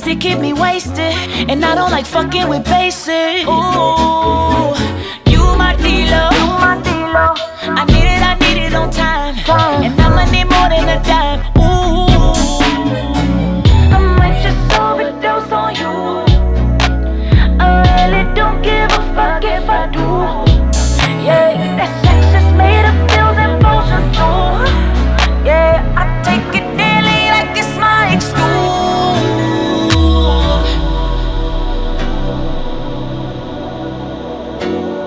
pussy keep me wasted, and I don't like fucking with basic. Ooh, you my dealer. I need it on time, and I'ma need more than a dime. Ooh, I might just overdose on you. I really don't give a fuck if I do. Yeah, that sex is made of feels and emotions too. Yeah, I take it daily like it's my excuse.